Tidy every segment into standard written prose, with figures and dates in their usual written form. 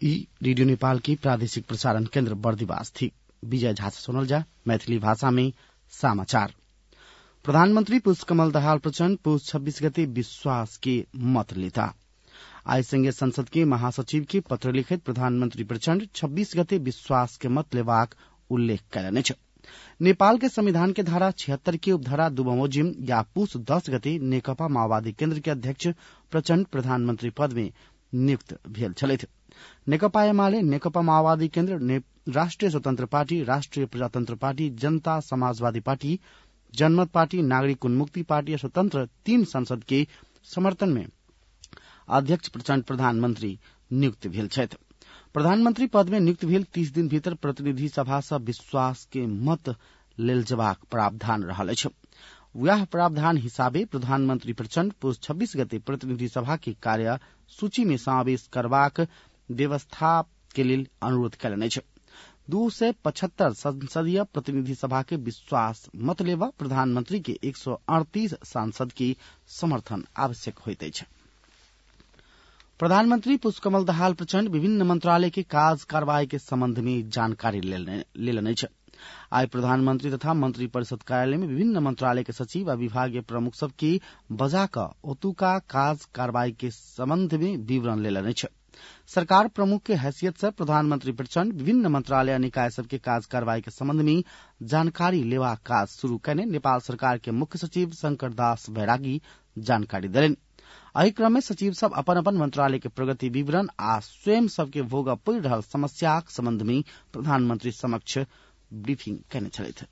Radio Nepal की प्रादेशिक प्रसारण केन्द्र बर्दिवास थी। विजय झा से सुनल जा मैथिली भाषा में समाचार। प्रधानमंत्री पुष्पकमल दाहाल प्रचण्ड पुष 26 गते विश्वास के मत लेता। आज संघीय संसद के महासचिव के पत्र लिखित प्रधानमंत्री प्रचण्ड 26 गते विश्वास के मत लेबाक उल्लेख कयलनि छ। नेपाल के संविधान के धारा 76 के उपधारा दुबमोजिम या पुष 10 गते नेकपा माओवादी केन्द्र के अध्यक्ष प्रचण्ड प्रधानमंत्री पद में नियुक्त भेल छलैथ। नेकपा एमाले, नेकपा माओवादी केन्द्र, राष्ट्रिय स्वतन्त्र पार्टी, राष्ट्रिय प्रजातन्त्र पार्टी, जनता समाजवादी पार्टी, जनमत पार्टी, नागरिक उन्मुक्ति पार्टी और स्वतन्त्र 3 संसद के समर्थन में अध्यक्ष प्रचण्ड प्रधानमंत्री नियुक्त भेल छथि। प्रधानमंत्री पद में नियुक्त भेल 30 दिन भीतर प्रतिनिधि सभा सँ विश्वास के मत लेल जबाक प्रावधान रहल अछि। वह प्रावधान हिसाबे प्रधानमंत्री प्रचण्ड पुष 26 गते प्रतिनिधि सभा के कार्य सूची में समावेश करबाक व्यवस्था के लेल अनुरोध कयलनि अछि। 275 संसदीय प्रतिनिधि सभा के विश्वास मत लेवा प्रधानमंत्री के 138 सांसद की समर्थन आवश्यक होइत अछि। प्रधानमंत्री पुष्पकमल दाहाल प्रचण्ड विभिन्न मंत्रालय के काज कार्रवाई के संबंध में जानकारी लेलनि अछि। आज प्रधानमंत्री तथा मंत्री परिषद कार्यालय में विभिन्न मंत्रालय के सचिव और विभागीय प्रमुख सब की बजा क ओतुका काज कार्रवाई के संबंध में विवरण लेलनि अछि। सरकार प्रमुख के हैसियत से प्रधानमंत्री प्रचण्ड विभिन्न मंत्रालय निकाय सबके काज कार्रवाई के संबंध में जानकारी लेवा काज शुरू करने नेपाल सरकार के मुख्य सचिव शंकर दास बैरागी जानकारी देलनि। एहि क्रम में सचिव सब अपन अपन मंत्रालय के प्रगति विवरण आ स्वयं सबके भोग पड़ि रहल समस्याक संबंध में प्रधानमंत्री समक्ष ब्रीफिंग कयने छलथि।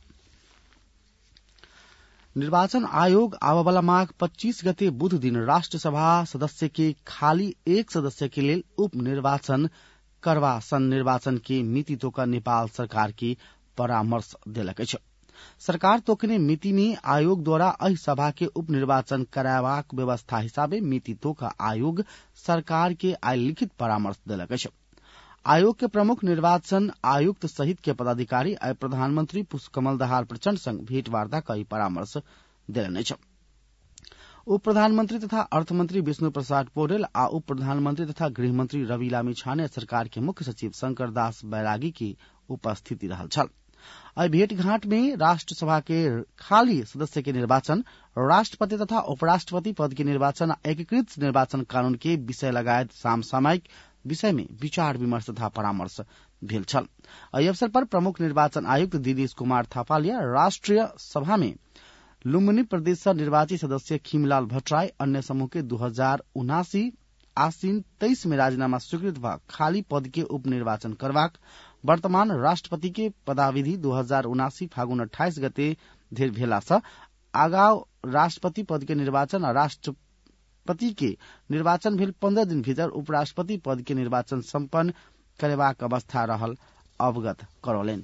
निर्वाचन आयोग आबवला माघ 25 गते बुध दिन राष्ट्रसभा सदस्य के खाली 1 सदस्य के लेल उप निर्वाचन करवा सन निर्वाचन के मिति तोका नेपाल सरकार की परामर्श देलक अछि। सरकार तोकने मिति में आयोग द्वारा एहि सभा के उप निर्वाचन कराबाक व्यवस्था हिसाबे मिति तोका आयोग सरकार के आइ लिखित परामर्श देलक अछि। आयोग के प्रमुख निर्वाचन आयुक्त सहित के पदाधिकारी आइ प्रधानमंत्री पुष्पकमल दाहाल प्रचण्ड संग भेंटवार्ता कई परामर्श देलनि अछि। उप प्रधानमंत्री तथा अर्थमंत्री विष्णु प्रसाद पौडेल आ उप प्रधानमंत्री तथा गृहमंत्री रवि लामिछाने सरकार के मुख्य सचिव शंकर दास बैरागी की उपस्थिति रहल छल। एहि भेंटघाट में राष्ट्रसभा के खाली सदस्य के निर्वाचन, राष्ट्रपति तथा उपराष्ट्रपति पद के निर्वाचन, एकीकृत निर्वाचन कानून के विषय लगायत समसामयिक विषय में विचार विमर्श तथा परामर्श भेल छल। एहि अवसर पर प्रमुख निर्वाचन आयुक्त दिनेश कुमार थापालिया, राष्ट्रीय सभा में लुम्बिनी प्रदेश से निर्वाचित सदस्य खीमलाल भट्टराई, अन्य समूह के 2079 आसीन 23 में राजीनामा स्वीकृत व खाली पद के उप निर्वाचन करवाक, वर्तमान राष्ट्रपति के पदाविधि 2079 फागुन 28 गते धेर भेला से आगाव राष्ट्रपति पद के निर्वाचन और राष्ट्रपति के निर्वाचन भेल 15 दिन भीतर उपराष्ट्रपति पद के निर्वाचन संपन्न करेबाक अवस्था रहल अवगत करौलनि।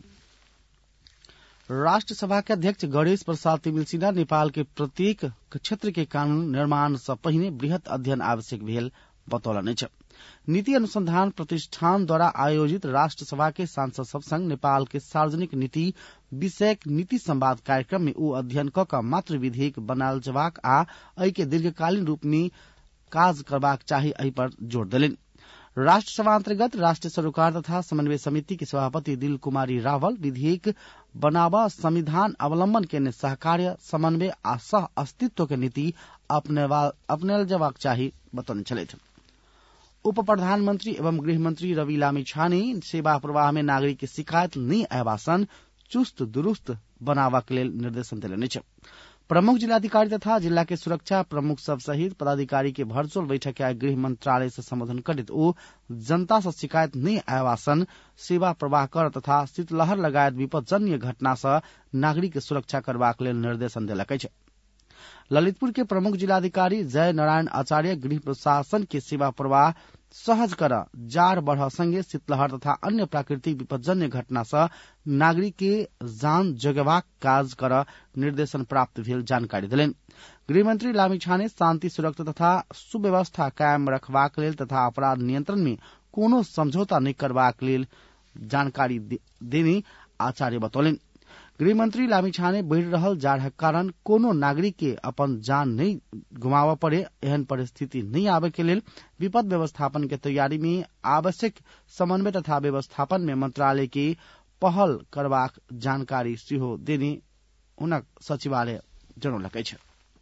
राष्ट्रसभा के अध्यक्ष गणेश प्रसाद तिमिल सिन्हा नेपाल के प्रत्येक क्षेत्र के कानून निर्माण से पहिने बृहत अध्ययन आवश्यक भेल बतौलनि अछि। नीति अनुसंधान प्रतिष्ठान द्वारा आयोजित राष्ट्रसभा के सांसद सब संग नेपाल के सार्वजनिक नीति विषयक नीति संवाद कार्यक्रम में ओ अध्ययन क मात्र विधेयक बनाल जबाक आ एहि के दीर्घकालीन रूप में काज करबाक चाही, एहि पर जोर देलनि। राष्ट्रसभा अंतर्गत राष्ट्रीय सरोकार तथा समन्वय समिति के सभापति दिल कुमारी रावल विधेयक बनावा संविधान अवलंबन के सहकार्य समन्वय आ सह अस्तित्व के नीति अपनेल जबाक चाही बतौने छलथि। उप प्रधानमंत्री एवं गृहमंत्री रवि लामिछाने सेवा प्रवाह में नागरिक के शिकायत नहीं अयबा सन चुस्त दुरुस्त बनावाक लेल निर्देशन देलनि अछि। प्रमुख जिलाधिकारी तथा जिला के सुरक्षा प्रमुख सब सहित पदाधिकारी के वर्चुअल बैठक आइ गृह मंत्रालय से संबोधन करैत ओ जनता से शिकायत नहीं अयबा सन सेवा प्रवाह कर तथा शीतलहर लगायत विपदजन्य घटना से नागरिक के सुरक्षा करबाक लेल निर्देशन देलक अछि। ललितपुर के प्रमुख जिलाधिकारी जय नारायण आचार्य गृह प्रशासन के सेवा प्रवाह सहज कर जार बढ़ संगे शीतलहर तथा अन्य प्राकृतिक विपदजन्य घटना से नागरिक के जान जगेबाक काज कर निर्देशन प्राप्त भेल जानकारी देलनि। गृहमंत्री लामिछाने शांति सुरक्षा तथा सुव्यवस्था कायम रखबाक लेल तथा अपराध नियंत्रण में कोनो समझौता नहीं करबाक लेल जानकारी देने आचार्य बतौलनि। गृहमंत्री लामिछाने बढ़ रहल जाड़ कारण कोनो नागरिक के अपन जान नहीं गुमाव पड़े एहन परिस्थिति नहीं आवे के लेल विपद व्यवस्थापन के तैयारी में आवश्यक समन्वय तथा व्यवस्थापन में मंत्रालय के पहल करबाक जानकारी सेहो देने हुनक सचिवालय जनौलकै छ।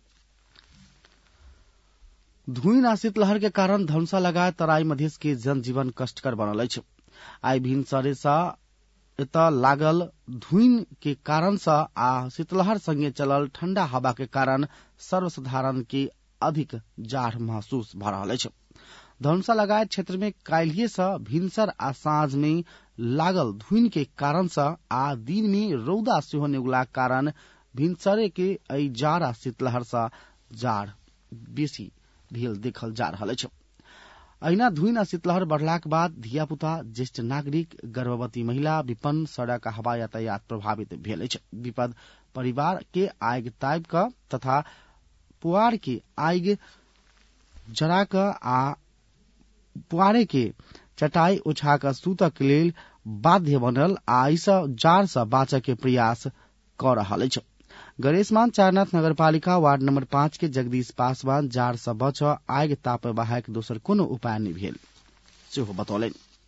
धुईं आ शीतलहर के कारण धनुषा लगायत तराई मधेश के जनजीवन कष्टकर बनल अछि। आई भिनसरे सँ एतऽ लागल धुईं के कारण सँ आ शीतलहर संगे चलल ठंडा हवा के कारण सर्वसाधारण के अधिक जाड़ महसूस भ रहल अछि। धनुषा लगायत क्षेत्र में काल्हिए सँ भिनसर आ साँझ में लागल धुईं के कारण सँ आ दिन में रौदा सेहो निगलाक कारण भिनसरे के एहि जाड़ आ शीतलहर सँ जाड़ बेसी भेल देखल जा रहल अछि। अहिना धुईं आ शीतलहर बढ़लाक बाद धियापुता, ज्येष्ठ नागरिक, गर्भवती महिला, विपन्न, सड़क आ हवाई यातायात प्रभावित भेल अछि। विपद परिवार के आगि तापि क तथा पुआर के आगि जरा क आ पुआरे के चटाई ओछा क सूतक लेल बाध्य बनल आ एहि सँ जाड़ सँ बाँचय के प्रयास क रहल अछि। गरेशमान चारनाथ नगरपालिका वार्ड नंबर 5 के जगदीश पासवान जाड़ सँ बच आगि तापय बाहेक दोसर कोनो उपाय नहि भेल सेहो बतौलनि।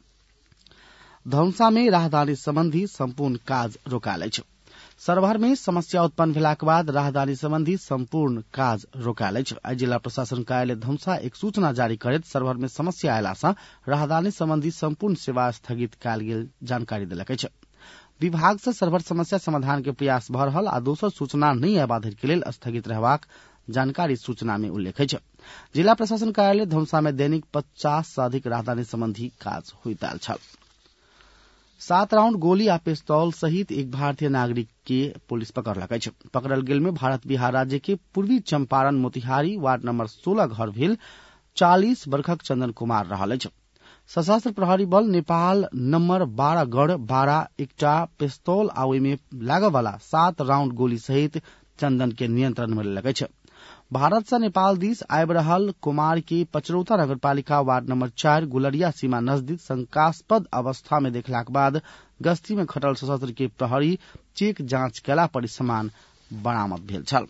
धनुषा में राहदानी संबंधी संपूर्ण काज रोकायल अछि। सरभर में समस्या उत्पन्न भेलाक बाद राहदानी संबंधी संपूर्ण काज रोकायल अछि। आइ जिला प्रशासन कार्यालय धनुषा एक सूचना जारी करैत सरभर में समस्या अयला सँ राहदानी संबंधी संपूर्ण सेवा स्थगित कयल गेल जानकारी देलक अछि। विभाग से सरभर समस्या समाधान के प्रयास भ रहल आ दोसर सूचना नहीं अयबा धरि के लेल स्थगित रहबाक जानकारी सूचना में उल्लेख अछि। जिला प्रशासन कार्यालय धनुषा में दैनिक 50 से अधिक राहदानी संबंधी काज होइत आयल छल। 7 राउंड गोली आ पिस्तौल सहित एक भारतीय नागरिक के पुलिस पकड़लक अछि। पकड़ल गेल में भारत बिहार राज्य के पूर्वी चंपारण मोतिहारी वार्ड नंबर 16 घर भेल 40 वर्षक चंदन कुमार रहल अछि। सशस्त्र प्रहरी बल नेपाल नंबर 12 गढ़ 12 एकटा पिस्तौल आ ओहि में लागय वाला 7 राउंड गोली सहित चंदन के नियंत्रण में लेलक अछि। भारत से नेपाल दिस आबि रहल कुमार के पचरौता नगरपालिका वार्ड नंबर 4 गुलरिया सीमा नजदीक शंकास्पद अवस्था में देखलाक बाद गश्ती में खटल सशस्त्र के प्रहरी चेक जांच कयला पर सामान बरामद भेल छल।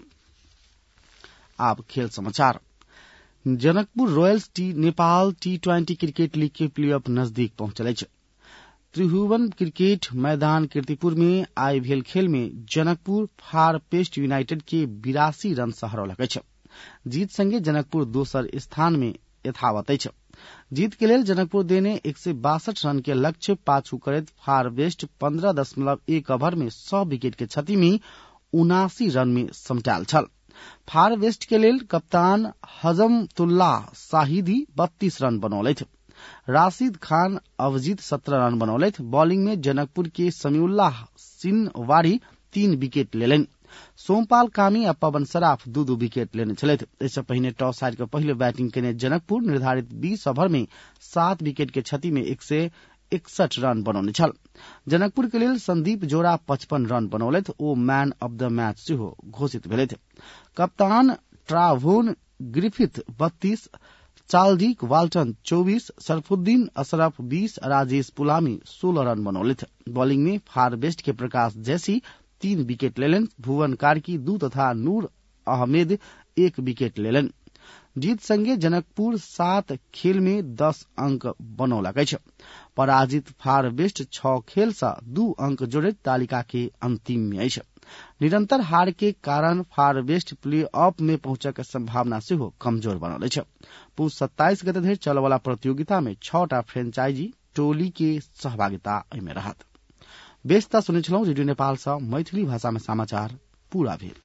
आब खेल समाचार। Janakpur royals Nepal T20 cricket league के प्ले ऑफ नजदीक पहुंचल अछि। त्रिभुवन क्रिकेट मैदान कीर्तिपुर में आई भेल खेल में जनकपुर फार पेस्ट यूनाइटेड के 82 रन सँ हरौलक अछि। जीत संगे जनकपुर दोसर स्थान में यथावत अछि। जीत के लेल जनकपुर देने 162 रन के लक्ष्य पाछू करैत फार वेस्ट 15.1 ओवर में 100 विकेट के क्षति में 79 रन में समटायल छल। फार वेस्ट के लेल कप्तान हजमतुल्लाह शाहिदी 32 रन बनौलथि। राशिद खान अवजीत 17 रन बनौलथि। बॉलिंग में जनकपुर के समीउल्लाह सिनवारी 3 विकेट लेलनि। सोमपाल कामी आ पवन सराफ 2-2 विकेट लेने छलथि। इससे पहिने टॉस हारि कऽ पहिले बैटिंग केने जनकपुर निर्धारित 20 ओवर में 7 विकेट के क्षति में 161 रन बनौने छल। जनकपुर के लेल संदीप जोड़ा 55 रन बनौलथि। ओ मैन ऑफ द मैच सेहो घोषित भेलथि। कप्तान Trevon Griffith 32, Chadwick Walton 24, Sharafuddin Ashraf 20, Rajesh Pulami 16 run बनौलथि। बॉलिंग में फार वेस्ट के प्रकाश जैसी 3 विकेट लेलनि। भुवन कार्की 2 तथा नूर अहमेद 1 विकेट लेलनि। जीत संगे जनकपुर 7 खेल में 10 अंक बनौलक अछि। पराजित फार वेस्ट 6 खेल सँ 2 अंक जोड़ैत तालिका के अंतिम में अछि। निरंतर हार के कारण फार वेस्ट प्ले ऑफ में पहुंचय के संभावना सेहो कमजोर बनल अछि। पुष 27 गते धरि चलय वाला प्रतियोगिता में 6टा फ्रेंचाइजी टोली के सहभागिता एहिमे रहत। बेस्ता सुनै छलहुँ रेडियो नेपाल सँ मैथिली भाषा में समाचार पूरा भेल।